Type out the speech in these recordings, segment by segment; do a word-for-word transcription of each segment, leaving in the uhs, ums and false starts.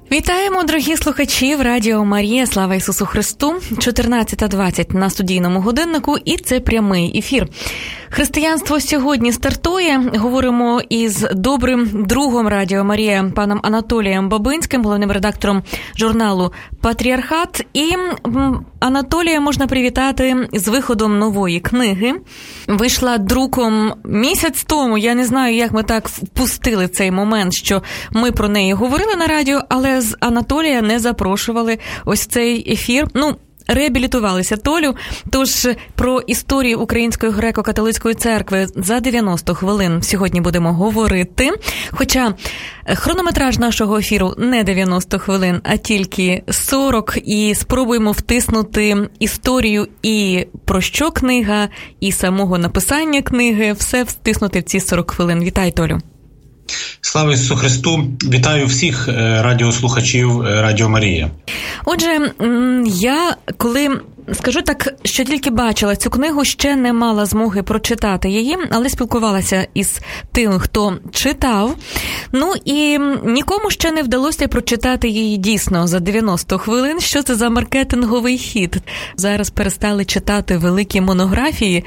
Вітаємо, дорогі слухачі в Радіо Марія. Слава Ісусу Христу. чотирнадцята двадцять на студійному годиннику, і це прямий ефір. Християнство сьогодні стартує. Говоримо із добрим другом Радіо Марія, паном Анатолієм Бабинським, головним редактором журналу «Патріархат». І Анатолія можна привітати з виходом нової книги. Вийшла друком місяць тому. Я не знаю, як ми так впустили цей момент, що ми про неї говорили на радіо, але з Анатолія не запрошували ось цей ефір. Ну, реабілітувалися Толю, тож про історію Української греко-католицької церкви за дев'яносто хвилин сьогодні будемо говорити. Хоча хронометраж нашого ефіру не дев'яносто хвилин, а тільки сорок, і спробуємо втиснути історію і про що книга, і самого написання книги, все втиснути в ці сорок хвилин. Вітай, Толю. Слава Ісусу Христу! Вітаю всіх радіослухачів Радіо Марія. Отже, я коли, скажу так, що тільки бачила цю книгу, ще не мала змоги прочитати її, але спілкувалася із тим, хто читав. Ну і нікому ще не вдалося прочитати її дійсно за дев'яносто хвилин. Що це за маркетинговий хід? Зараз перестали читати великі монографії.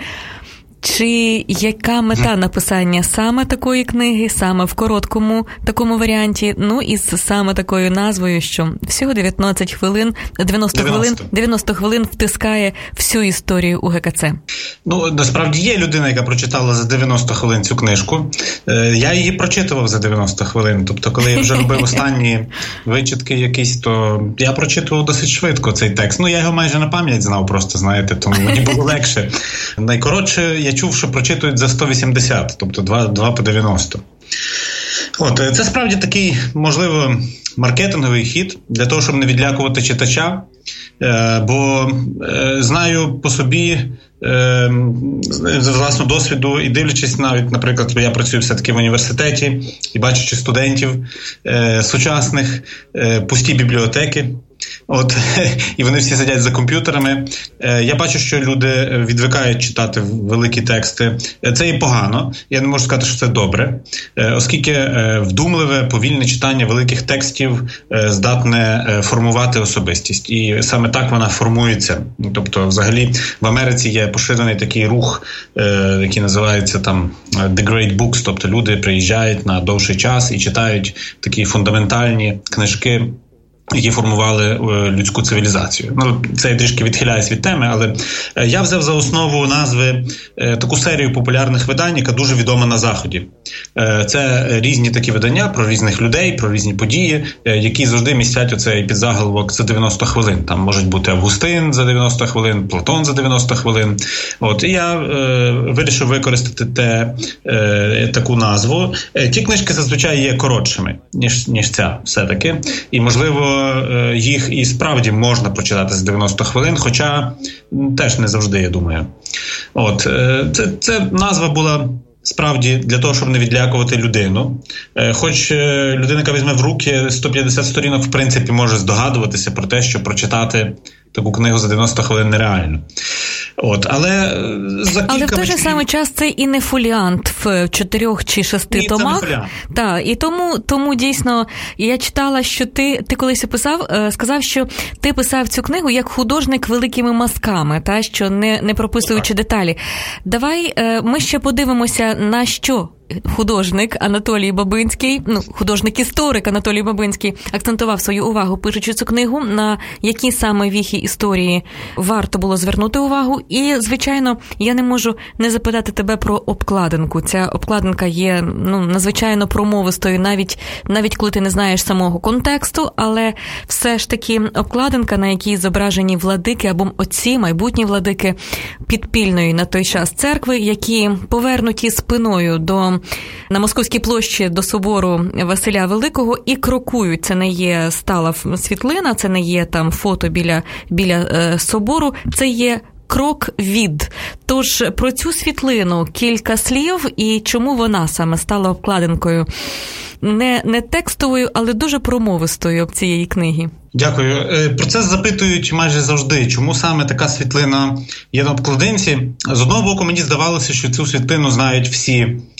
Чи яка мета написання саме такої книги, саме в короткому такому варіанті, ну і з саме такою назвою, що всього дев'ятнадцять хвилин, дев'яносто хвилин, дев'яносто хвилин втискає всю історію УГКЦ? Ну, насправді є людина, яка прочитала за дев'яносто хвилин цю книжку. Я її прочитував за дев'яносто хвилин. Тобто, коли я вже робив останні вичитки якісь, то я прочитував досить швидко цей текст. Ну, я його майже на пам'ять знав просто, знаєте, тому мені було легше. Найкоротше, я чув, що прочитують за сто вісімдесят, тобто два по дев'яносто. От, це справді такий, можливо, маркетинговий хід для того, щоб не відлякувати читача, бо знаю по собі, з власного досвіду, і дивлячись навіть, наприклад, я працюю все-таки в університеті, і бачачи студентів сучасних, пусті бібліотеки, От, і вони всі сидять за комп'ютерами. Я бачу, що люди відвикають читати великі тексти. Це і погано. Я не можу сказати, що це добре. Оскільки вдумливе, повільне читання великих текстів здатне формувати особистість. І саме так вона формується. Тобто, взагалі, в Америці є поширений такий рух, який називається там The Great Books. Тобто, люди приїжджають на довший час і читають такі фундаментальні книжки, які формували людську цивілізацію. Ну, це я трішки відхиляюсь від теми, але я взяв за основу назви таку серію популярних видань, яка дуже відома на Заході. Це різні такі видання про різних людей, про різні події, які завжди містять оцей підзаголовок за дев'яносто хвилин. Там можуть бути Августин за дев'яносто хвилин, Платон за дев'яносто хвилин. От, і я е, вирішив використати те, е, таку назву. Ті книжки зазвичай є коротшими, ніж, ніж ця все-таки. І, можливо, їх і справді можна прочитати за дев'яносто хвилин, хоча теж не завжди, я думаю. От, це, це назва була справді для того, щоб не відлякувати людину. Хоч людина, яка візьме в руки сто п'ятдесят сторінок, в принципі, може здогадуватися про те, що прочитати таку книгу за дев'яносто хвилин нереально. От, але за але в той же самий час це і не фоліант в чотирьох чи шести томах. Так, і тому, тому дійсно я читала, що ти, ти колись писав, сказав, що ти писав цю книгу як художник великими мазками, та, що не, не прописуючи деталі. Давай ми ще подивимося, на що художник Анатолій Бабинський, ну, художник-історик Анатолій Бабинський акцентував свою увагу, пишучи цю книгу, на які саме віхи історії варто було звернути увагу. І, звичайно, я не можу не запитати тебе про обкладинку. Ця обкладинка є, ну, надзвичайно промовистою, навіть, навіть коли ти не знаєш самого контексту, але все ж таки обкладинка, на якій зображені владики або отці, майбутні владики підпільної на той час церкви, які повернуті спиною до на Московській площі до собору Василя Великого і крокують. Це не є стала світлина, це не є там фото біля, біля е, собору, це є крок від. Тож про цю світлину кілька слів і чому вона саме стала обкладинкою не, не текстовою, але дуже промовистою цієї книги. Дякую. Про це запитують майже завжди. Чому саме така світлина є на обкладинці? З одного боку, мені здавалося, що цю світлину знають всі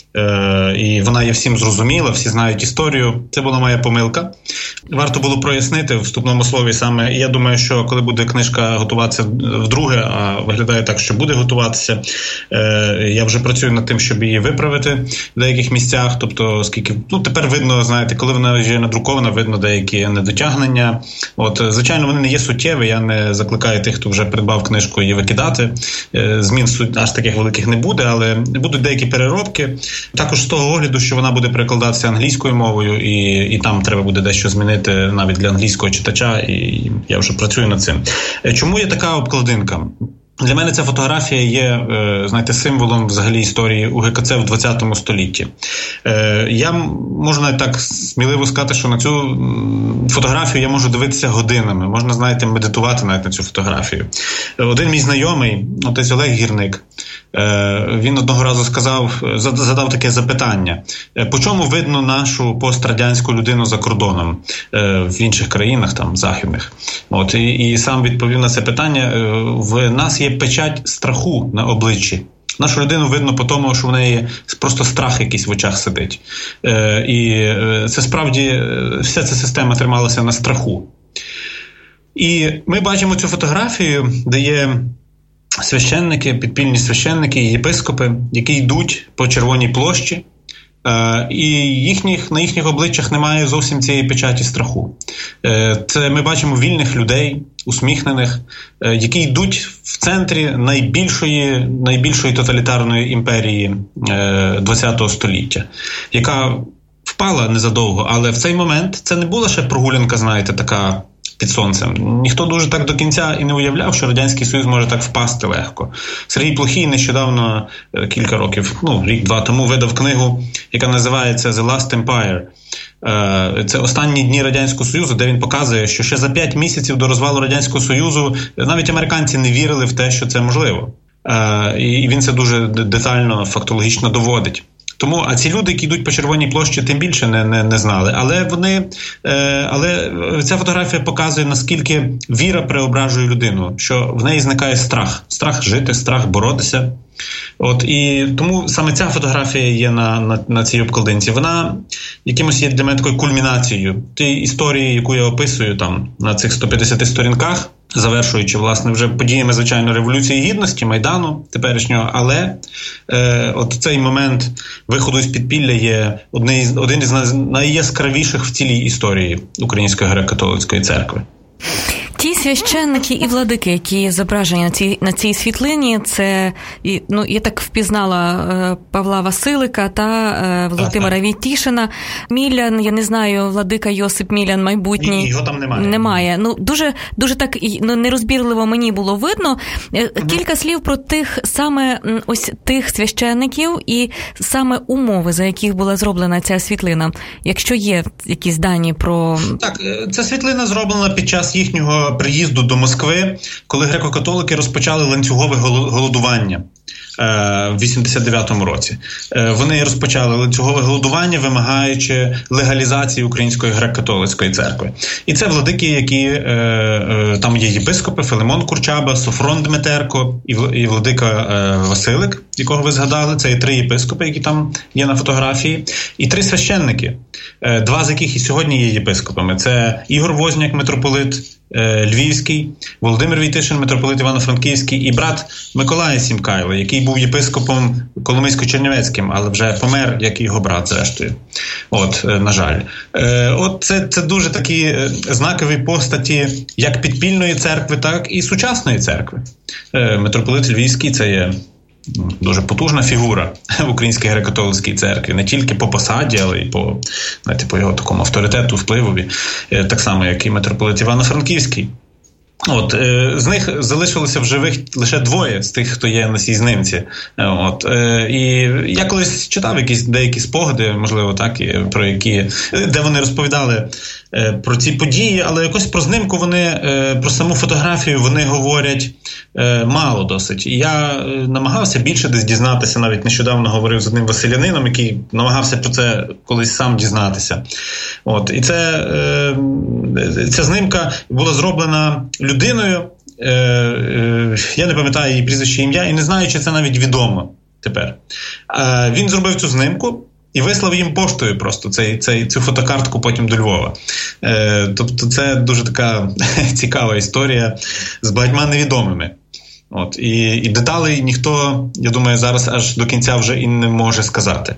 Е, і вона є всім зрозуміла, всі знають історію. Це була моя помилка. Варто було прояснити в вступному слові саме. І я думаю, що коли буде книжка готуватися вдруге, а виглядає так, що буде готуватися, е, я вже працюю над тим, щоб її виправити в деяких місцях. Тобто, оскільки, ну, тепер видно, знаєте, коли вона вже надрукована, видно деякі недотягнення. От, звичайно, вони не є суттєві, я не закликаю тих, хто вже придбав книжку, її викидати. Е, змін аж таких великих не буде, але будуть деякі переробки. Також з того огляду, що вона буде перекладатися англійською мовою, і, і там треба буде дещо змінити навіть для англійського читача, і я вже працюю над цим. Чому є така обкладинка? Для мене ця фотографія є, знаєте, символом взагалі історії УГКЦ в ХХ столітті. Я можу навіть так сміливо сказати, що на цю фотографію я можу дивитися годинами. Можна, знаєте, медитувати навіть на цю фотографію. Один мій знайомий, отець Олег Гірник, він одного разу сказав, задав таке запитання. По чому видно нашу пострадянську людину за кордоном в інших країнах, там, західних? От, і, і сам відповів на це питання. В нас є печать страху на обличчі. Нашу людину видно по тому, що в неї просто страх якийсь в очах сидить. Е, і це справді, вся ця система трималася на страху. І ми бачимо цю фотографію, де є священники, підпільні священники, єпископи, які йдуть по Червоній площі, е, і їхніх, на їхніх обличчях немає зовсім цієї печаті страху. Е, це ми бачимо вільних людей, усміхнених, е, які йдуть в центрі найбільшої, найбільшої тоталітарної імперії е, ХХ століття, яка впала незадовго, але в цей момент це не була ще прогулянка, знаєте, така під сонцем. Ніхто дуже так до кінця і не уявляв, що Радянський Союз може так впасти легко. Сергій Плохій нещодавно, кілька років, ну, рік-два тому, видав книгу, яка називається «The Last Empire». Це останні дні Радянського Союзу, де він показує, що ще за п'ять місяців до розвалу Радянського Союзу навіть американці не вірили в те, що це можливо. І він це дуже детально, фактологічно доводить. Тому, а ці люди, які йдуть по Червоній площі, тим більше не, не, не знали. Але вони, е, але ця фотографія показує, наскільки віра преображує людину, що в неї зникає страх. Страх жити, страх боротися. От, і тому саме ця фотографія є на, на, на цій обкладинці. Вона якимось є для мене такою кульмінацією тієї історії, яку я описую там на цих сто п'ятдесят сторінках, завершуючи, власне, вже подіями, звичайно, Революції Гідності, Майдану теперішнього, але е, от цей момент виходу з підпілля є один, один із найяскравіших в цілій історії Української греко-католицької церкви. Ті священники і владики, які зображені на цій, на цій світлині, це, ну, я так впізнала е, Павла Василика та е, Володимира Війтішина. Мілян, я не знаю, владика Йосип Мілян, майбутній. Ні, його там немає. Немає. Ну, дуже, дуже так, ну, нерозбірливо мені було видно. Угу. Кілька слів про тих, саме ось тих священників і саме умови, за яких була зроблена ця світлина. Якщо є якісь дані про... Так, ця світлина зроблена під час їхнього приїзду до Москви, коли греко-католики розпочали ланцюгове голодування в вісімдесят дев'ятому році. Вони розпочали ланцюгове голодування, вимагаючи легалізації Української греко-католицької церкви. І це владики, які там є єпископи, Филимон Курчаба, Софрон Дмитерко і владика Василик, якого ви згадали. Це є три єпископи, які там є на фотографії, і три священники, два з яких і сьогодні є єпископами. Це Ігор Возняк, митрополит Львівський, Володимир Війтишин, митрополит Івано-Франківський, і брат Миколая Сімкайло, який був єпископом Коломийсько-Чернівецьким, але вже помер, як і його брат, зрештою. От, на жаль. От це, це дуже такі знакові постаті як підпільної церкви, так і сучасної церкви. Митрополит Львівський – це є дуже потужна фігура в Українській греко-католицькій церкві, не тільки по посаді, але й по, знаєте, по його такому авторитету, впливові, так само, як і митрополит Івано-Франківський. От, е, з них залишилося в живих лише двоє з тих, хто є на цій знимці. От, е, і я колись читав якісь деякі спогади, можливо, так, про які, де вони розповідали е, про ці події, але якось про знимку вони, е, про саму фотографію вони говорять е, мало досить. І я е, намагався більше десь дізнатися, навіть нещодавно говорив з одним василянином, який намагався про це колись сам дізнатися. От, і це, е, ця знимка була зроблена людиною, е, е, я не пам'ятаю її прізвище, ім'я, і не знаю, чи це навіть відомо тепер. Е, він зробив цю знимку і вислав їм поштою просто цей, цей, цю фотокартку потім до Львова. Е, тобто це дуже така цікава історія з багатьма невідомими. От, і, і деталей ніхто, я думаю, зараз аж до кінця вже і не може сказати.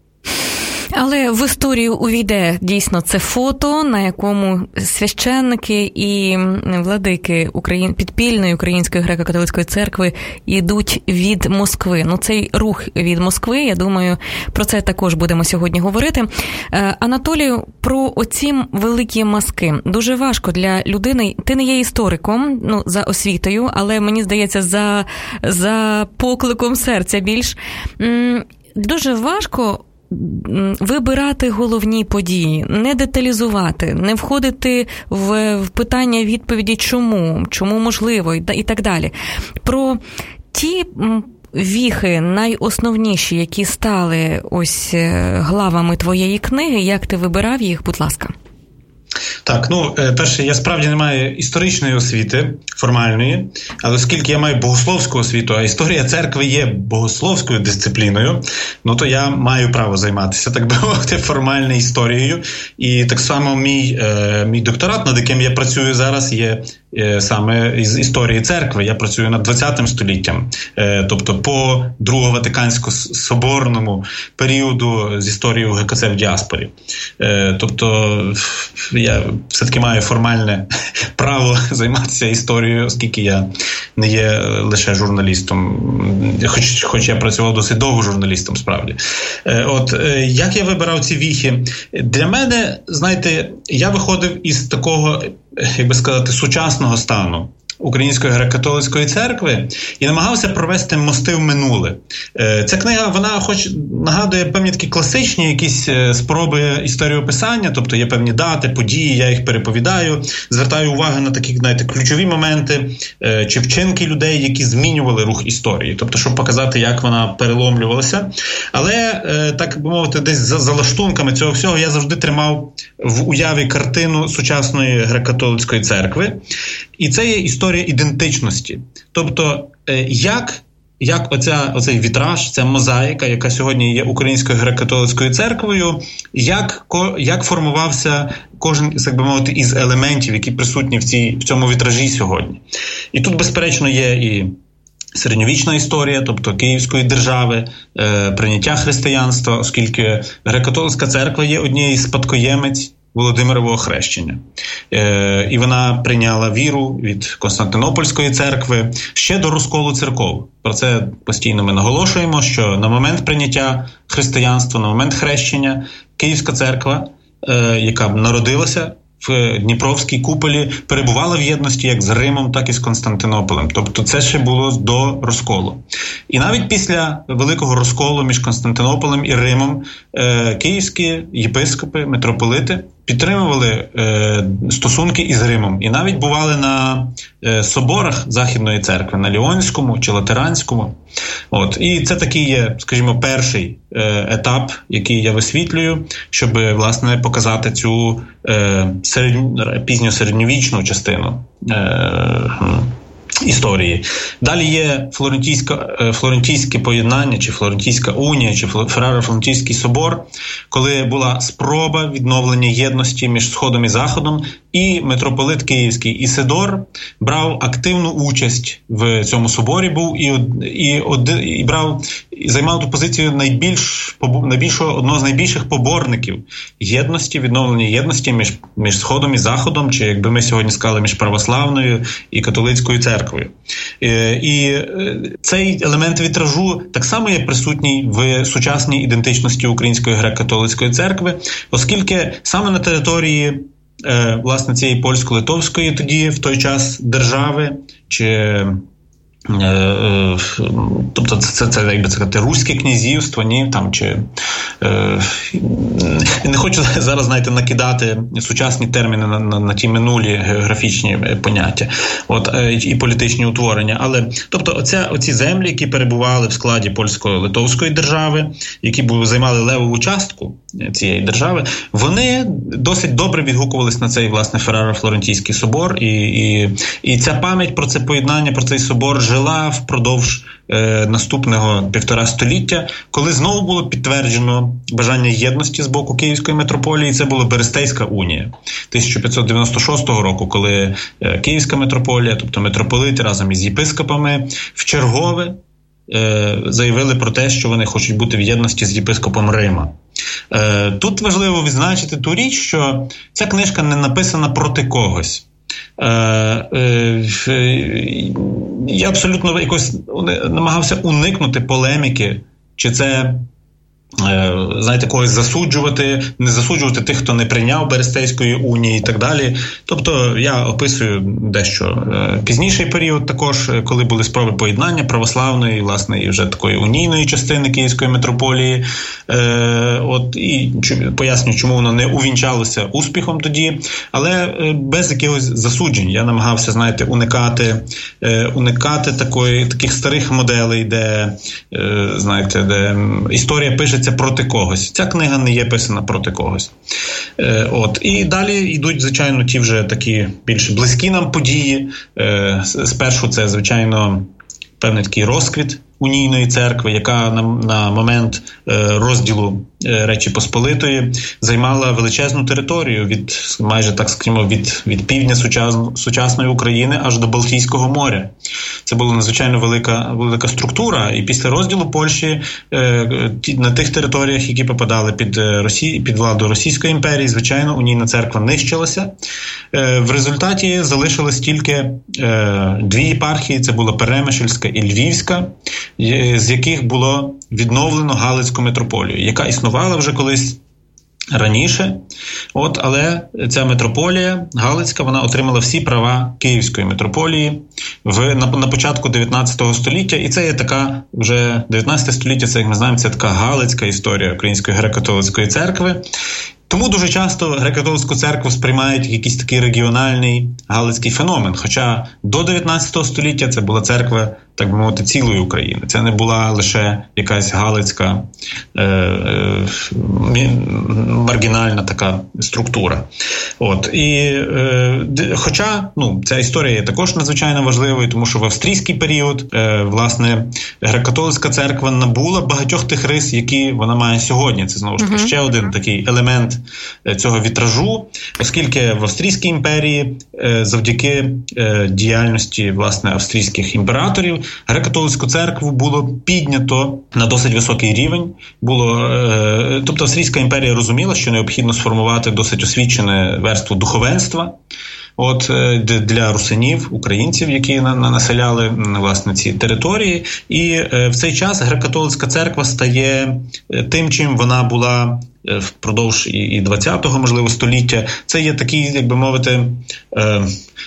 Але в історію увійде дійсно це фото, на якому священники і владики Україн... підпільної Української греко-католицької церкви йдуть від Москви. Ну, цей рух від Москви, я думаю, про це також будемо сьогодні говорити. Анатолію, про оці великі мазки. Дуже важко для людини. Ти не є істориком, ну, за освітою, але, мені здається, за, за покликом серця більш. Дуже важко вибирати головні події, не деталізувати, не входити в, в питання відповіді чому, чому можливо і, і так далі. Про ті віхи найосновніші, які стали ось главами твоєї книги, як ти вибирав їх, будь ласка. Так, ну, перше, я справді не маю історичної освіти, формальної, але оскільки я маю богословську освіту, а історія церкви є богословською дисципліною, ну, то я маю право займатися, так би мовити, формальною історією. І так само мій, е, мій докторат, над яким я працюю зараз, є е, саме із історії церкви. Я працюю над двадцятим століттям, е, тобто по Другому Ватикансько-соборному періоду з історією ГКЦ в діаспорі. Е, тобто я все-таки маю формальне право займатися історією, оскільки я не є лише журналістом, хоч, хоч я працював досить довго журналістом, справді. От, як я вибирав ці віхи? Для мене, знаєте, я виходив із такого, як би сказати, сучасного стану Української греко-католицької церкви і намагався провести мости в минуле. Ця книга, вона хоч нагадує певні такі класичні якісь спроби історіописання, тобто є певні дати, події, я їх переповідаю, звертаю увагу на такі, знаєте, ключові моменти чи вчинки людей, які змінювали рух історії, тобто щоб показати, як вона переломлювалася. Але, так би мовити, десь за, за лаштунками цього всього я завжди тримав в уяві картину сучасної греко-католицької церкви. І це є історія ідентичності. Тобто, як, як оця, оцей вітраж, ця мозаїка, яка сьогодні є Українською греко-католицькою церквою, як, як формувався кожен, так би мовити, із елементів, які присутні в, цій, в цьому вітражі сьогодні. І тут, безперечно, є і середньовічна історія, тобто Київської держави, е, прийняття християнства, оскільки греко-католицька церква є однією з спадкоємець Володимирового хрещення. Е, і вона прийняла віру від Константинопольської церкви ще до розколу церков. Про це постійно ми наголошуємо, що на момент прийняття християнства, на момент хрещення, Київська церква, е, яка народилася в Дніпровській куполі, перебувала в єдності як з Римом, так і з Константинополем. Тобто це ще було до розколу. І навіть після великого розколу між Константинополем і Римом е, київські єпископи, митрополити підтримували е, стосунки із Римом. І навіть бували на е, соборах Західної церкви, на Ліонському чи Латеранському. От. І це такий є, скажімо, перший е, етап, який я висвітлюю, щоб, власне, показати цю е, серед... пізньосередньовічну частину е, історії. Далі є Флорентійське поєднання, чи Флорентійська унія, чи Ферраро-Флорентійський собор, коли була спроба відновлення єдності між Сходом і Заходом, і митрополит Київський Ісидор брав активну участь в цьому соборі, був і, і, і, і брав, і займав ту позицію найбільш, найбільшого, одного з найбільших поборників єдності, відновлення єдності між, між Сходом і Заходом, чи, якби ми сьогодні сказали, між православною і католицькою церквою. І цей елемент вітражу так само є присутній в сучасній ідентичності Української греко-католицької церкви, оскільки саме на території власне цієї польсько-литовської тоді в той час держави, чи тобто це, це як би сказати, руське князівство, ні, там, чи е, не хочу зараз, знаєте, накидати сучасні терміни на, на, на ті минулі географічні поняття, от, е, і політичні утворення, але, тобто, оця, оці землі, які перебували в складі польсько-литовської держави, які були, займали левову частку цієї держави, вони досить добре відгукувались на цей, власне, Ферраро-Флорентійський собор, і, і, і ця пам'ять про це поєднання, про цей собор жила впродовж е, наступного півтора століття, коли знову було підтверджено бажання єдності з боку Київської митрополії. Це була Берестейська унія тисяча п'ятсот дев'яносто шостого року, коли е, Київська митрополія, тобто митрополити разом із єпископами, вчергове е, заявили про те, що вони хочуть бути в єдності з єпископом Рима. Е, тут важливо відзначити ту річ, що ця книжка не написана проти когось. Е, е, я абсолютно якось намагався уникнути полеміки, чи це, знаєте, когось засуджувати, не засуджувати тих, хто не прийняв Берестейської унії і так далі. Тобто я описую дещо пізніший період також, коли були спроби поєднання православної, власне, і вже такої унійної частини Київської митрополії. Е, от, і пояснюю, чому воно не увінчалося успіхом тоді, але без якихось засуджень. Я намагався, знаєте, уникати, е, уникати такої, таких старих моделей, де, е, знаєте, де історія пишеться проти когось. Ця книга не є писана проти когось. Е, от. І далі йдуть, звичайно, ті вже такі більш близькі нам події. Е, спершу це, звичайно, певний такий розквіт унійної церкви, яка на, на момент е, розділу е, Речі Посполитої займала величезну територію від, майже так скажімо, від, від півдня сучас, сучасної України аж до Балтійського моря. Це була надзвичайно велика, велика структура, і після розділу Польщі е, ті, на тих територіях, які попадали під, Росії, під владу Російської імперії, звичайно, унійна церква нищилася. Е, в результаті залишилось тільки е, дві єпархії, це була Перемишльська і Львівська, з яких було відновлено Галицьку митрополію, яка існувала вже колись раніше. От, але ця митрополія Галицька, вона отримала всі права Київської митрополії в, на, на початку дев'ятнадцятого століття. І це є така, вже дев'ятнадцяте століття, це, як ми знаємо, це така Галицька історія Української греко-католицької церкви. Тому дуже часто греко-католицьку церкву сприймають як якийсь такий регіональний галицький феномен. Хоча до дев'ятнадцятого століття це була церква, так би мовити, цілої України. Це не була лише якась галицька е, е, маргінальна така структура. От. І, е, хоча ну, ця історія є також надзвичайно важливою, тому що в австрійський період е, власне греко-католицька церква набула багатьох тих рис, які вона має сьогодні. Це знову ж таки ще один такий елемент цього вітражу, оскільки в Австрійській імперії е, завдяки е, діяльності власне австрійських імператорів греко-католицьку церкву було піднято на досить високий рівень. Було, е, тобто Австрійська імперія розуміла, що необхідно сформувати досить освічене верство духовенства, от, для русинів, українців, які на, на, населяли власне ці території. І е, в цей час греко-католицька церква стає тим, чим вона була впродовж і двадцятого, можливо, століття. Це є такий, як би мовити, е,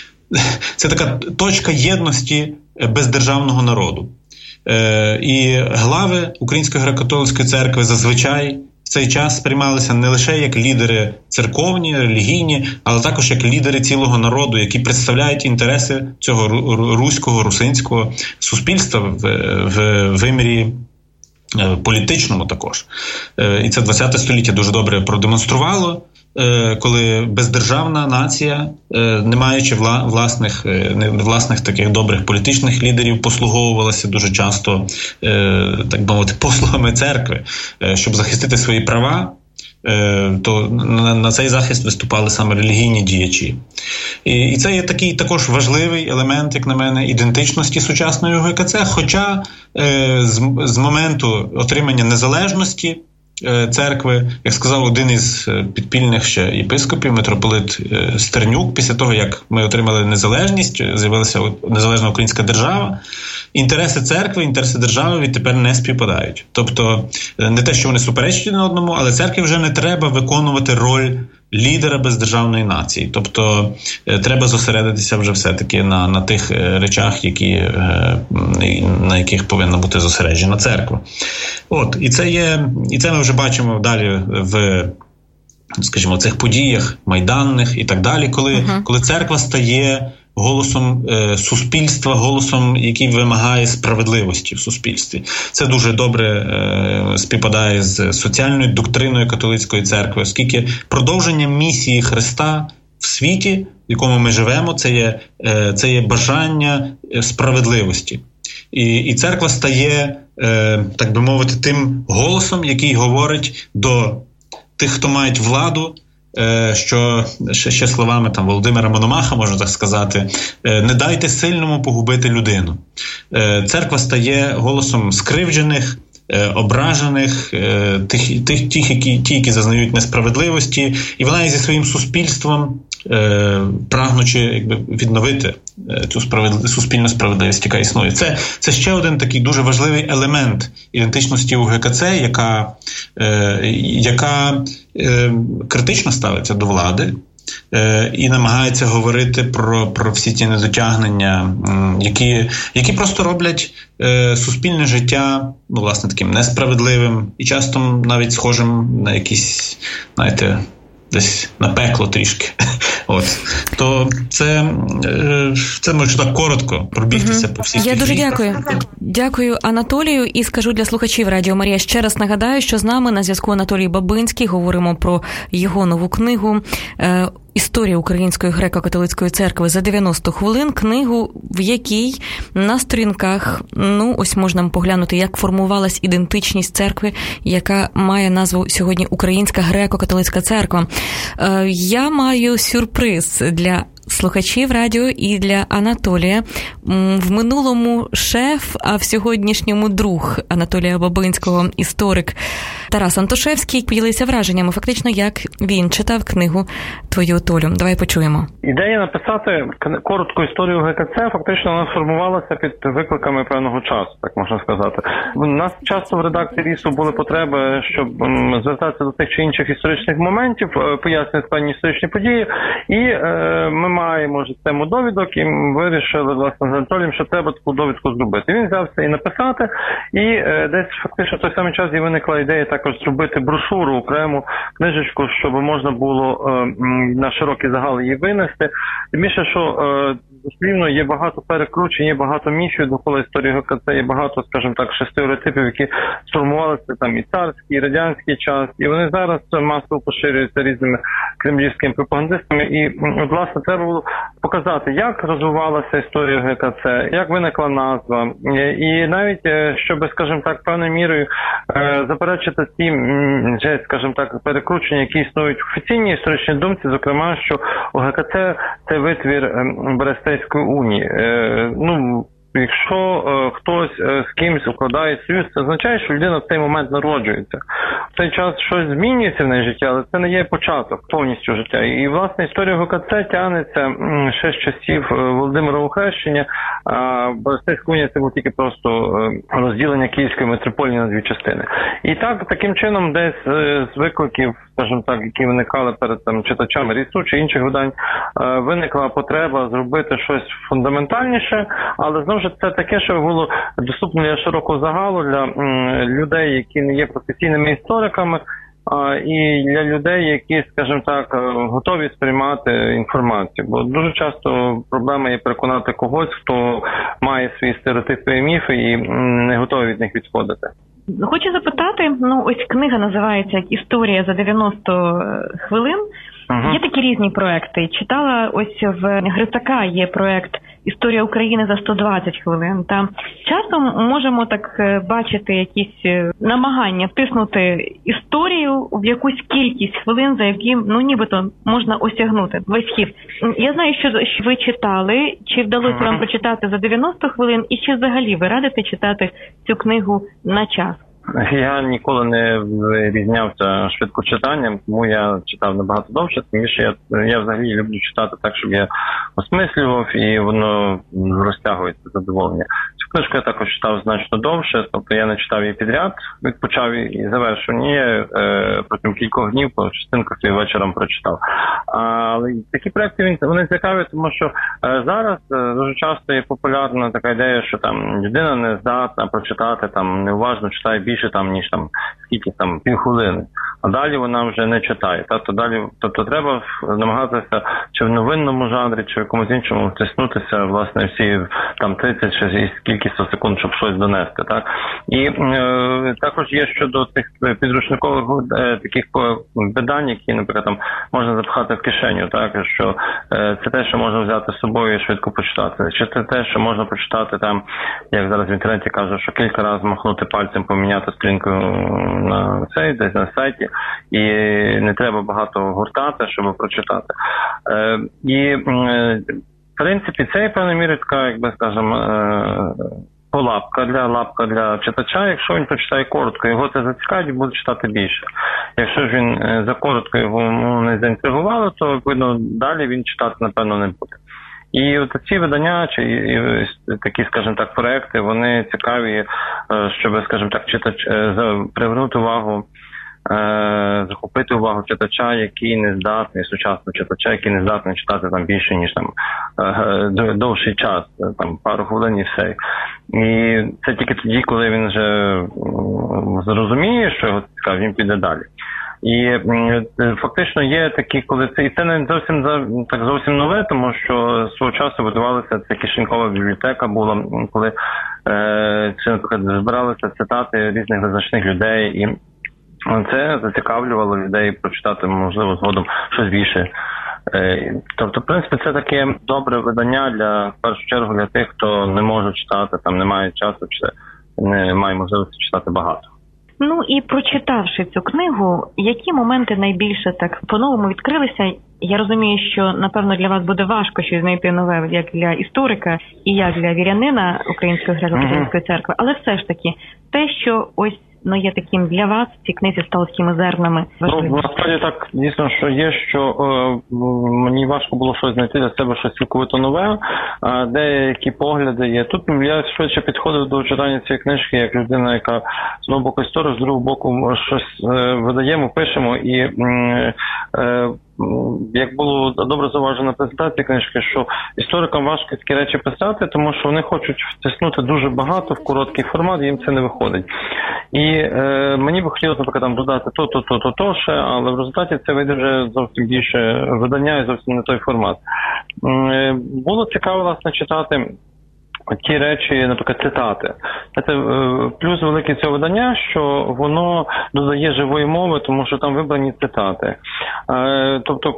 це така точка єдності бездержавного народу. Е, і глави Української греко-католицької церкви зазвичай в цей час сприймалися не лише як лідери церковні, релігійні, але також як лідери цілого народу, які представляють інтереси цього руського, русинського суспільства в, в вимірі політичному також. І це двадцяте століття дуже добре продемонструвало, коли бездержавна нація, не маючи власних, власних таких добрих політичних лідерів, послуговувалася дуже часто, так би мовити, послугами церкви, щоб захистити свої права. То на, на цей захист виступали саме релігійні діячі. І, і це є такий також важливий елемент, як на мене, ідентичності сучасної ГКЦ, хоча е, з, з моменту отримання незалежності е, церкви, як сказав один із підпільних ще єпископів, митрополит е, Стернюк, після того, як ми отримали незалежність, з'явилася незалежна українська держава, інтереси церкви, інтереси держави відтепер не співпадають. Тобто не те, що вони суперечать один одному, але церкві вже не треба виконувати роль лідера бездержавної нації. Тобто треба зосередитися вже все-таки на, на тих речах, які, на яких повинна бути зосереджена церква. От, і це є, і це ми вже бачимо далі в, скажімо, цих подіях майданних і так далі, коли, uh-huh. коли церква стає голосом е, суспільства, голосом, який вимагає справедливості в суспільстві. Це дуже добре е, співпадає з соціальною доктриною католицької церкви, оскільки продовження місії Христа в світі, в якому ми живемо, це є, е, це є бажання справедливості. І, і церква стає, е, так би мовити, тим голосом, який говорить до тих, хто мають владу, е, що ще, ще словами там Володимира Мономаха, можна так сказати, е, не дайте сильному погубити людину. Е, церква стає голосом скривджених, ображених, тих, тих, тих які, ті, які зазнають несправедливості, і вона є зі своїм суспільством, е, прагнучи якби, відновити цю справедли, суспільну справедливість, яка існує. Це, це ще один такий дуже важливий елемент ідентичності УГКЦ, яка, е, яка е, критично ставиться до влади, і намагається говорити про, про всі ті недотягнення, які, які просто роблять е, суспільне життя, ну, власне, таким несправедливим і часто навіть схожим на якісь, знаєте, десь на пекло трішки. От. То це, це може так коротко пробігтися угу. по всіх. Я дуже літах. дякую. Дякую Анатолію і скажу для слухачів Радіо Марія ще раз нагадаю, що з нами на зв'язку Анатолій Бабинський, говоримо про його нову книгу «Історія Української греко-католицької церкви за дев'яносто хвилин», книгу, в якій на сторінках, ну, ось можна поглянути, як формувалась ідентичність церкви, яка має назву сьогодні Українська греко-католицька церква. Я маю сюрприз для слухачів радіо і для Анатолія. В минулому шеф, а в сьогоднішньому друг Анатолія Бабинського, історик Тарас Антошевський, поділився враженнями, фактично, як він читав книгу твою, Толю. Давай почуємо. Ідея написати коротку історію ГКЦ фактично вона сформувалася під викликами певного часу, так можна сказати. У нас часто в редакції «Рісу» були потреби, щоб звертатися до тих чи інших історичних моментів, пояснювати певні історичні події, і е, ми маємо систему довідок, і вирішили, власне, з Анатолієм, що треба таку довідку зробити. Він взявся і написати, і е, десь фактично в той самий час і виникла ідея також зробити брошуру, окрему книжечку, щоб можна було е, на широкий загал її винести. Тим більше, що е, дослівно є багато перекручень, є багато міфів довкола історії ГКЦ, є багато, скажімо так, стереотипів, які сформувалися там і царський, і радянський час, і вони зараз масово поширюються різними кремлівськими пропагандистами. І, власне, треба було показати, як розвивалася історія ГКЦ, як виникла назва, і навіть, щоб, скажімо так, певною мірою заперечити ті, скажімо так, перекручення, які існують в офіційній історичній думці, зокрема, що ГКЦ – це витвір Берестейської унії. Ну, якщо е, хтось е, з кимось укладає союз, це означає, що людина в цей момент народжується. В цей час щось змінюється в неї життя, але це не є початок повністю життя. І, власне, історія ГКЦ тягнеться м, ще з часів Володимирового хрещення. А Берестейська унія – це було тільки просто е, розділення Київської митрополії на дві частини. І так, таким чином, десь е, з викликів, скажімо так, які виникали перед там, читачами «Рісу» чи інших видань, е, виникла потреба зробити щось фундаментальніше, але, знову ж, це таке, що було доступно для широкого загалу, для м, людей, які не є професійними істориками, а, і для людей, які, скажімо так, готові сприймати інформацію. Бо дуже часто проблема є переконати когось, хто має свої стереотипи і міфи і м, не готовий від них відходити. Хочу запитати, ну ось книга називається «Історія за дев'яносто хвилин». Uh-huh. Є такі різні проекти. Читала ось в Грицака є проект «Історія України за сто двадцять хвилин». Та часом можемо так бачити якісь намагання втиснути історію в якусь кількість хвилин, за яким, ну, нібито можна осягнути весь хід. Я знаю, що ви читали, чи вдалося uh-huh. вам прочитати за дев'яносто хвилин, і чи взагалі ви радите читати цю книгу на час? Я ніколи не різнявся швидкочитанням, тому я читав набагато довше, тому що я, я взагалі люблю читати так, щоб я осмислював і воно розтягується задоволення. Цю книжку я також читав значно довше, тобто я не читав її підряд, відпочав і завершив. Ні, е, протягом кількох днів, по частинках і вечором прочитав. Але такі проекти вони цікаві, тому що е, зараз е, дуже часто є популярна така ідея, що там людина не здатна прочитати, там неуважно читає більше більше там, ніж там, скільки там, півхвилини. А далі вона вже не читає. Тобто, далі, тобто треба намагатися чи в новинному жанрі, чи в якомусь іншому втиснутися, власне, всі там тридцять чи кількість секунд, щоб щось донести. Так? І е, також є щодо цих підручникових е, таких видань, які, наприклад, там можна запхати в кишеню, так? Що е, це те, що можна взяти з собою і швидко почитати. Чи це те, що можна почитати там, як зараз в інтернеті кажуть, що кілька разів махнути пальцем, поміняти сторінку на цей, десь на сайті, і не треба багато гуртати, щоб прочитати. Е, і, е, в принципі, це, певною мірою, така, як би скажемо, е, полапка для лапка для читача. Якщо він почитає коротко, його це зацікавить, буде читати більше. Якщо ж він е, за коротко його не заінтригувало, то, відповідно, далі він читати, напевно, не буде. І от ці видання, чи і, такі, скажімо так, проекти, вони цікаві, щоб, скажімо так, читач, привернути увагу, захопити увагу читача, який не здатний, сучасного читача, який не здатний читати там більше, ніж там довший час, там пару хвилин і все. І це тільки тоді, коли він вже зрозуміє, що його цікавить, він піде далі. І фактично є такі, коли це, і це не зовсім так зовсім нове, тому що свого часу видавалася ця кишенькова бібліотека була, коли е, чи, наприклад, збиралися цитати різних визначних людей, і це зацікавлювало людей прочитати, можливо, згодом щось більше. Е, тобто, в принципі, це таке добре видання для, в першу чергу, для тих, хто не може читати, там не має часу, чи не має можливості читати багато. Ну і прочитавши цю книгу, які моменти найбільше так по-новому відкрилися? Я розумію, що, напевно, для вас буде важко щось знайти нове, як для історика і як для вірянина Української греко-католицької церкви, але все ж таки, те, що ось ну, є таким для вас, ці книзі стали такими зернами важливими? Ну, насправді так, дійсно, що є, що е, мені важко було щось знайти для себе, щось цілковито нове, е, деякі погляди є. Тут я швидше підходив до читання цієї книжки, як людина, яка з одного боку історію, з другого боку щось е, видаємо, пишемо, і е, е, як було добре зауважено на презентації книжки, що історикам важко такі речі писати, тому що вони хочуть втиснути дуже багато в короткий формат, і їм це не виходить. І е, мені би хотілося, наприклад, там додати то, то, то, то, то ще, але в результаті це вийде вже зовсім більше видання і зовсім не той формат. Е, було цікаво, власне, читати ті речі, наприклад, цитати. Це плюс великий цього видання, що воно додає живої мови, тому що там вибрані цитати. Тобто,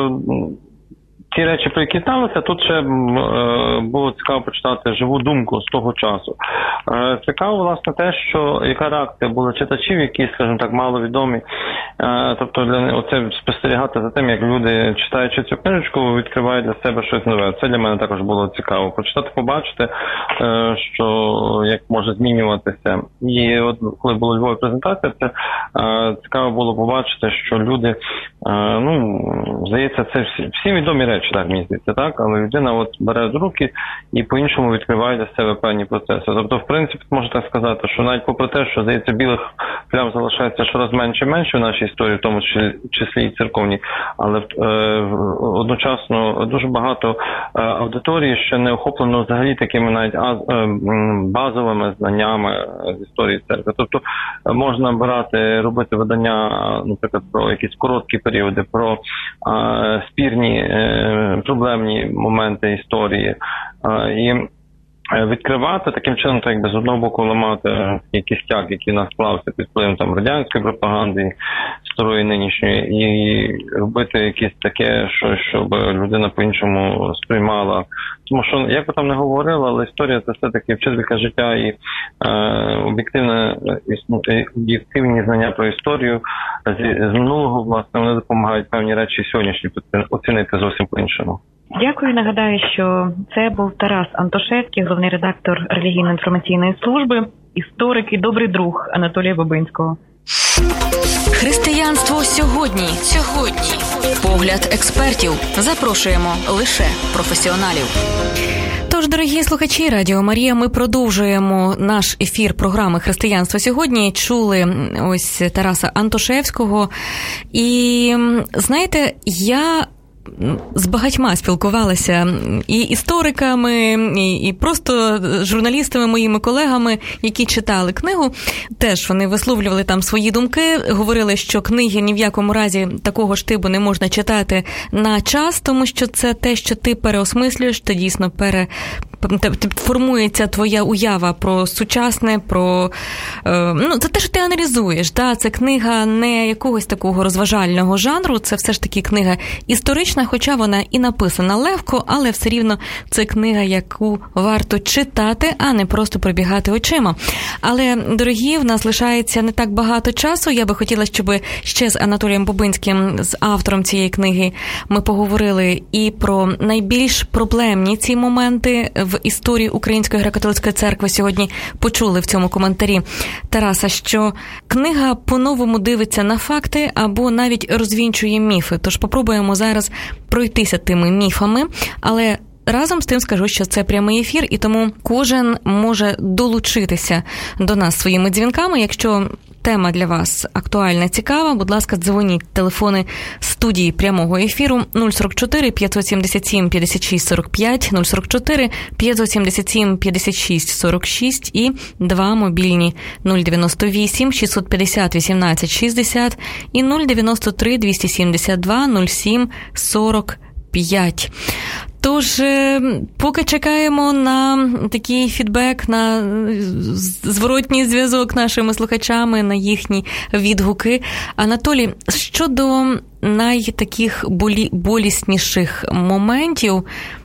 ті речі, про які сталися, тут ще було цікаво почитати живу думку з того часу. Цікаво, власне, те, що яка реакція була читачів, які, скажімо так, маловідомі. Тобто, для оце спостерігати за тим, як люди, читаючи цю книжечку, відкривають для себе щось нове. Це для мене також було цікаво. Почитати, побачити, що як може змінюватися. І от коли була Львова презентація, це цікаво було побачити, що люди, ну, здається, це всі, всі відомі речі. Так, мені здається, так, але людина от бере з руки і по-іншому відкриває для себе певні процеси. Тобто, в принципі, можна так сказати, що навіть попри те, що, здається, білих плям залишається щораз менше і менше в нашій історії, в тому числі і церковній, але е, одночасно дуже багато е, аудиторії ще не охоплено взагалі такими навіть аз, е, базовими знаннями з історії церкви. Тобто, можна брати, робити видання, наприклад, про якісь короткі періоди, про е, спірні е, проблемні моменти історії і відкривати таким чином, так якби з одного боку ламати якийсь тяг, який нас склався під впливом там радянської пропаганди, старої нинішньої, і робити якесь таке, що щоб людина по-іншому сприймала. Тому що, як би там не говорили, але історія це все-таки вчителька життя і е, об'єктивне, об'єктивні знання про історію з, з минулого, власне, вони допомагають певні речі сьогоднішні оцінити зовсім по-іншому. Дякую. Нагадаю, що це був Тарас Антошевський, головний редактор релігійно-інформаційної служби, історик і добрий друг Анатолія Бабинського. Християнство сьогодні. Сьогодні. Погляд експертів. Запрошуємо лише професіоналів. Тож, дорогі слухачі Радіо Марія, ми продовжуємо наш ефір програми «Християнство сьогодні». Чули ось Тараса Антошевського. І, знаєте, я з багатьма спілкувалася і істориками, і, і просто журналістами, моїми колегами, які читали книгу. Теж вони висловлювали там свої думки, говорили, що книги ні в якому разі такого штибу не можна читати на час, тому що це те, що ти переосмислюєш, ти дійсно пере... формується твоя уява про сучасне, про... Е, ну, це те, що ти аналізуєш. Да? Це книга не якогось такого розважального жанру, це все ж таки книга історична, хоча вона і написана легко, але все рівно це книга, яку варто читати, а не просто пробігати очима. Але, дорогі, в нас лишається не так багато часу. Я би хотіла, щоб ще з Анатолієм Бобинським, з автором цієї книги, ми поговорили і про найбільш проблемні ці моменти в історії Української греко-католицької церкви. Сьогодні почули в цьому коментарі Тараса, що книга по-новому дивиться на факти або навіть розвінчує міфи. Тож попробуємо зараз пройтися тими міфами, але разом з тим скажу, що це прямий ефір, і тому кожен може долучитися до нас своїми дзвінками. Якщо тема для вас актуальна, цікава, будь ласка, дзвоніть. Телефони студії прямого ефіру нуль сорок чотири п'ятсот сімдесят сім п'ятдесят шість сорок п'ять, нуль сорок чотири п'ятсот сімдесят сім п'ятдесят шість сорок шість і два мобільні нуль дев'яносто вісім шістсот п'ятдесят вісімнадцять шістдесят і нуль дев'яносто три двісті сімдесят два нуль сім сорок п'ять. Тож, поки чекаємо на такий фідбек, на зворотній зв'язок нашими слухачами, на їхні відгуки. Анатолій, щодо найтаких болі, болісніших моментів,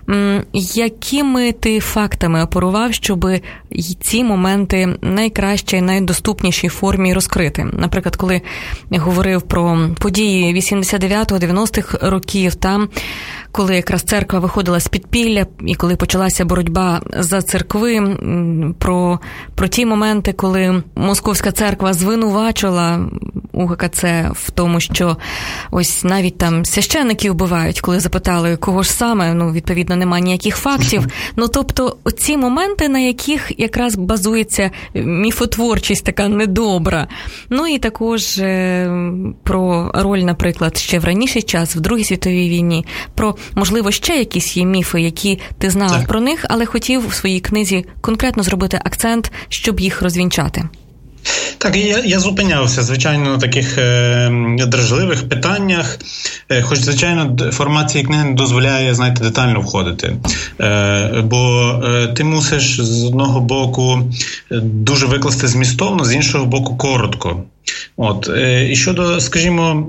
якими ти фактами оперував, щоб ці моменти найкраще і найдоступнішій формі розкрити? Наприклад, коли говорив про події вісімдесят дев'ятого-дев'яностих років, там, коли якраз церква виходила з підпілля і коли почалася боротьба за церкви, про, про ті моменти, коли Московська церква звинувачила УГКЦ в тому, що ось навіть там священників вбивають, коли запитали, кого ж саме, ну, відповідно, немає ніяких фактів. Ну, тобто, оці моменти, на яких якраз базується міфотворчість така недобра. Ну, і також е, про роль, наприклад, ще в раніший час, в Другій світовій війні, про, можливо, ще якісь є міфи, які ти знав так. про них, але хотів в своїй книзі конкретно зробити акцент, щоб їх розвінчати. Так, я, я зупинявся, звичайно, на таких е, дражливих питаннях, е, хоч, звичайно, формат цієї книги не дозволяє, знаєте, детально входити. Е, бо е, ти мусиш з одного боку дуже викласти змістовно, з іншого боку коротко. От, е, і щодо, скажімо,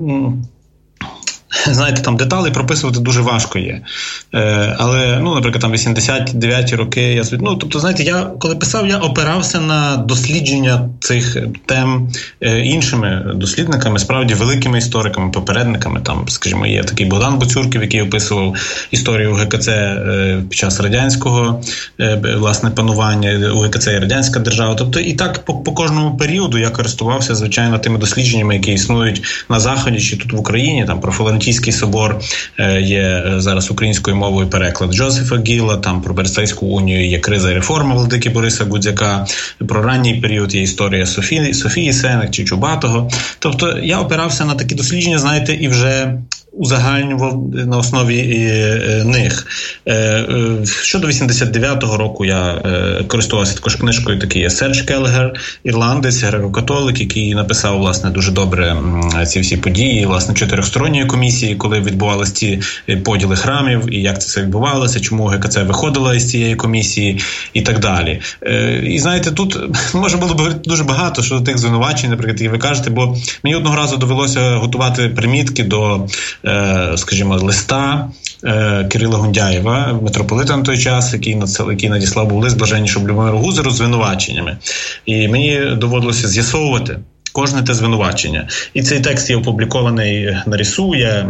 знаєте, там деталі прописувати дуже важко є. Е, але, ну, наприклад, там вісімдесят дев'яті роки, я, ну, тобто, знаєте, я, коли писав, я опирався на дослідження цих тем е, іншими дослідниками, справді великими істориками, попередниками. Там, скажімо, є такий Богдан Буцюрків, який описував історію УГКЦ е, під час радянського, е, власне, панування, УГКЦ і радянська держава. Тобто, і так по, по кожному періоду я користувався, звичайно, тими дослідженнями, які існують на Заході чи тут в Україні, там, про Флорентійський собор є зараз українською мовою переклад Джозефа Гіла, там про Версальську унію є криза і реформа владики Бориса Гудзяка, про ранній період є історія Софії, Софії Сенек чи Чубатого. Тобто я опирався на такі дослідження, знаєте, і вже узагальнював на основі е, них. Е, е, щодо вісімдесят дев'ятого року я е, користувався також книжкою, такий є Сердж Келлгер, ірландець, греко-католик, який написав, власне, дуже добре м, ці всі події, власне, чотирьохсторонньої комісії, коли відбувалися ці поділи храмів, і як це все відбувалося, чому ГКЦ виходила із цієї комісії, і так далі. Е, і, знаєте, тут може було б дуже багато щодо тих звинувачень, наприклад, які ви кажете, бо мені одного разу довелося готувати примітки до, скажімо, листа Кирила Гундяєва, митрополита на той час, який, надсил, який надіслав був лист блаженнішому Любомиру Гузару з звинуваченнями. І мені доводилося з'ясовувати кожне те звинувачення. І цей текст є опублікований на РІСУ, є...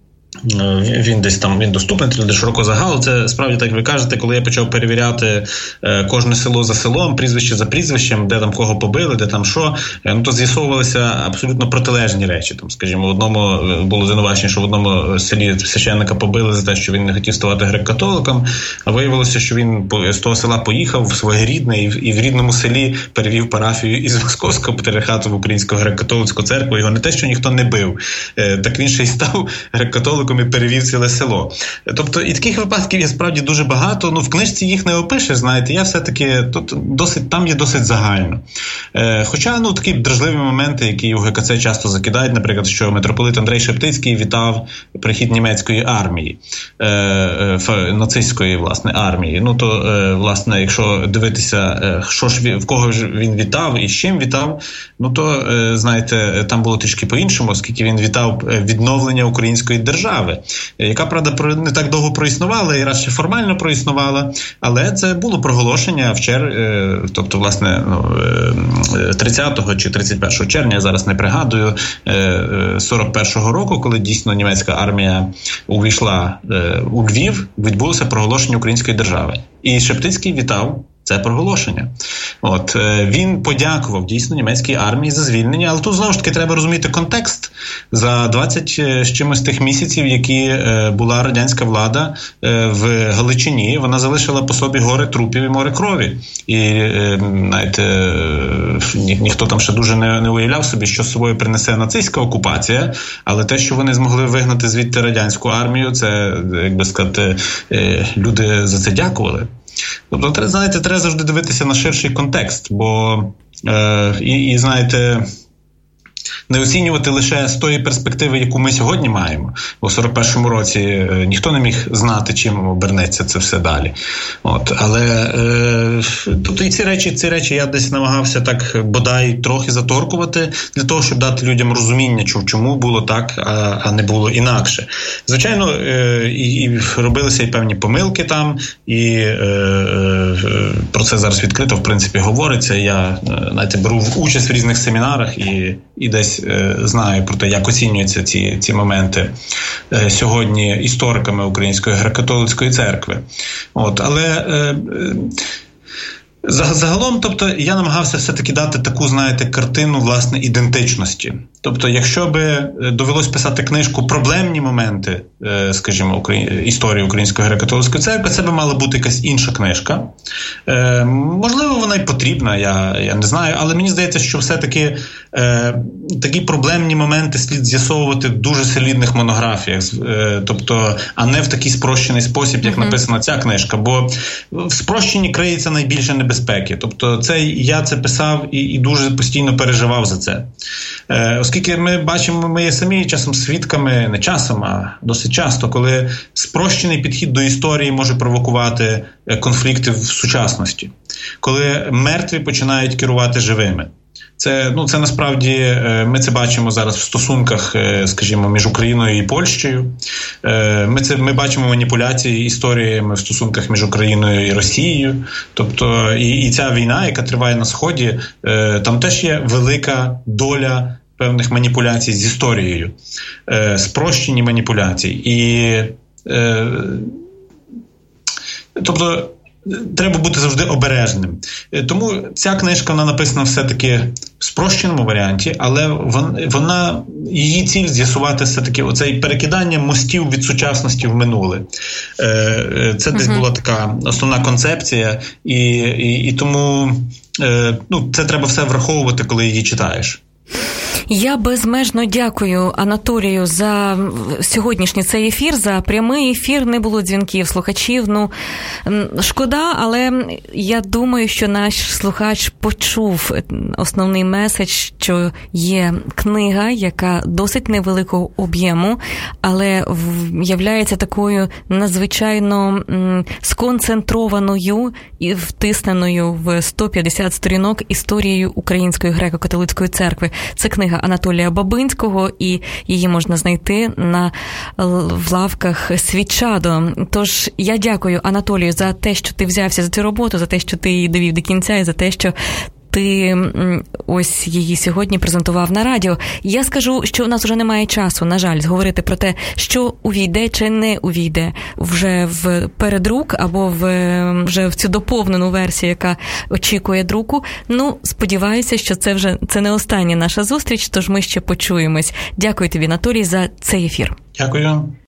Він десь там, він доступний для широкого загалу. Це справді, так ви кажете, коли я почав перевіряти е, кожне село за селом, прізвище за прізвищем, де там кого побили, де там що, е, ну то з'ясовувалися абсолютно протилежні речі. Там, скажімо, в одному було звинувачення, що в одному селі священника побили за те, що він не хотів ставати греко-католиком, а виявилося, що він з того села поїхав в своє рідне і, і в рідному селі перевів парафію із Московського патріархату в Українську греко-католицьку церкву. Його не те, що ніхто не бив, е, так він ще й став греко-католиком равликом і перевів ціле село. Тобто, і таких випадків є справді дуже багато. Ну, в книжці їх не опишеш, знаєте, я все-таки, тут досить, там є досить загально. Е, хоча, ну, такі дражливі моменти, які у ГКЦ часто закидають, наприклад, що митрополит Андрей Шептицький вітав прихід німецької армії, е, е, нацистської, власне, армії. Ну, то, е, власне, якщо дивитися, е, що ж, в кого ж він вітав і з чим вітав, ну, то, е, знаєте, там було трішки по-іншому, оскільки він вітав відновлення української держави, яка, правда, не так довго проіснувала і радше формально проіснувала, але це було проголошення в чер... тобто, власне, ну, тридцятого чи тридцять першого червня, я зараз не пригадую, сорок першого року, коли дійсно німецька армія увійшла у Львів, відбулося проголошення української держави. І Шептицький вітав це проголошення. От, він подякував дійсно німецькій армії за звільнення, але тут знову ж таки треба розуміти контекст. За двадцять з чимось тих місяців, які була радянська влада в Галичині, вона залишила по собі гори трупів і море крові. І, знаєте, ні, ніхто там ще дуже не, не уявляв собі, що з собою принесе нацистська окупація, але те, що вони змогли вигнати звідти радянську армію, це, як би сказати, люди за це дякували. Тобто, знаєте, треба завжди дивитися на ширший контекст, бо, е, і, і, знаєте, не оцінювати лише з тої перспективи, яку ми сьогодні маємо. У сорок першому році е, ніхто не міг знати, чим обернеться це все далі. От, але е, тобто і ці речі, ці речі я десь намагався так бодай трохи заторкувати, для того, щоб дати людям розуміння, чому було так, а, а не було інакше. Звичайно, е, і, і робилися і певні помилки там, і е, е, про це зараз відкрито, в принципі, говориться. Я, знаєте, беру участь в різних семінарах і, і десь знаю про те, як оцінюються ці, ці моменти е, сьогодні істориками Української греко-католицької церкви. От, але е, загалом, тобто, я намагався все-таки дати таку, знаєте, картину, власне, ідентичності. Тобто, якщо би довелось писати книжку «Проблемні моменти», скажімо, історії Української греко-католицької церкви, це би мала бути якась інша книжка. Е, можливо, вона й потрібна, я, я не знаю, але мені здається, що все-таки е, такі проблемні моменти слід з'ясовувати в дуже солідних монографіях, е, тобто, а не в такий спрощений спосіб, як mm-hmm. написана ця книжка, бо в спрощенні криється найбільше небезпеки. Тобто, це, я це писав і, і дуже постійно переживав за це. Е, оскільки ми бачимо, ми є самі часом свідками, не часом, а досить часто, коли спрощений підхід до історії може провокувати конфлікти в сучасності. Коли мертві починають керувати живими. Це, ну, це насправді, ми це бачимо зараз в стосунках, скажімо, між Україною і Польщею. Ми, це, ми бачимо маніпуляції історіями в стосунках між Україною і Росією. Тобто і, і ця війна, яка триває на Сході, там теж є велика доля певних маніпуляцій з історією, е, спрощені маніпуляції. І, е, тобто, треба бути завжди обережним. Тому ця книжка, вона написана все-таки в спрощеному варіанті, але вона, вона її ціль з'ясувати все-таки оце перекидання мостів від сучасності в минуле. Е, це десь uh-huh. була така основна концепція, і, і, і тому е, ну, це треба все враховувати, коли її читаєш. Я безмежно дякую Анатолію за сьогоднішній цей ефір, за прямий ефір. Не було дзвінків слухачів. Ну, шкода, але я думаю, що наш слухач почув основний меседж, що є книга, яка досить невеликого об'єму, але являється такою надзвичайно сконцентрованою і втисненою в сто п'ятдесят сторінок історією Української греко-католицької церкви. Це книга Анатолія Бабинського, і її можна знайти на в лавках Світчадо. Тож я дякую Анатолію за те, що ти взявся за цю роботу, за те, що ти її довів до кінця, і за те, що ти ось її сьогодні презентував на радіо. Я скажу, що у нас вже немає часу, на жаль, говорити про те, що увійде чи не увійде вже в передрук або в, вже в цю доповнену версію, яка очікує друку. Ну, сподіваюся, що це вже це не остання наша зустріч, тож ми ще почуємось. Дякую тобі, Анатолій, за цей ефір. Дякую.